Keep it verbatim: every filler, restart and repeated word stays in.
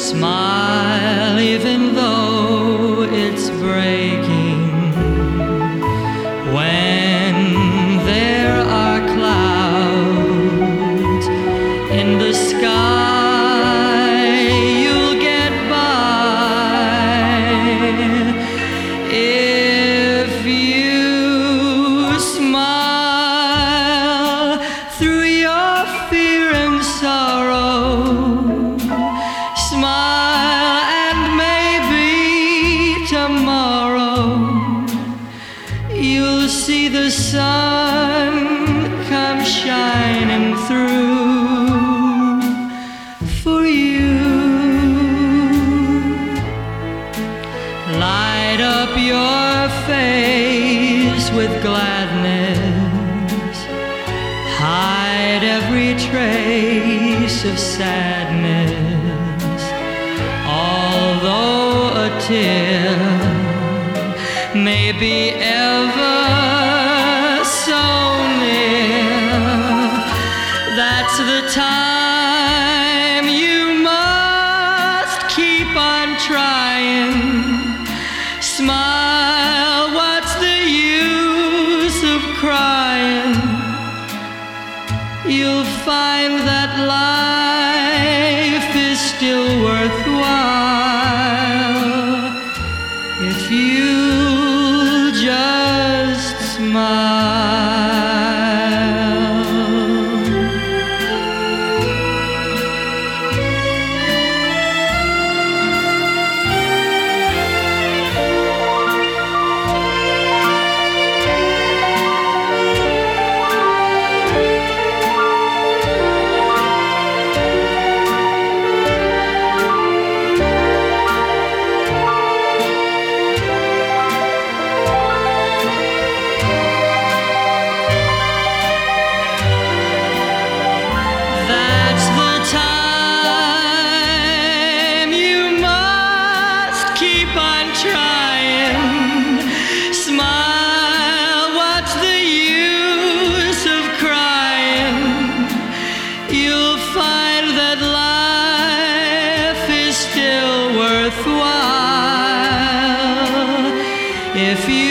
Smile even though it's breaking. When there are clouds in the sky, you'll get by if you smile through your fear and sorrow. Smile and maybe tomorrow you'll see the sun come shining through for you. Light up your face with gladness, hide every trace of sadness. Although a tear may be ever so near, that's the time you must keep on trying. Smile, what's the use of crying? You'll find that life is still worthwhile if you'll just smile. Keep on trying. Smile, what's the use of crying? You'll find that life is still worthwhile if you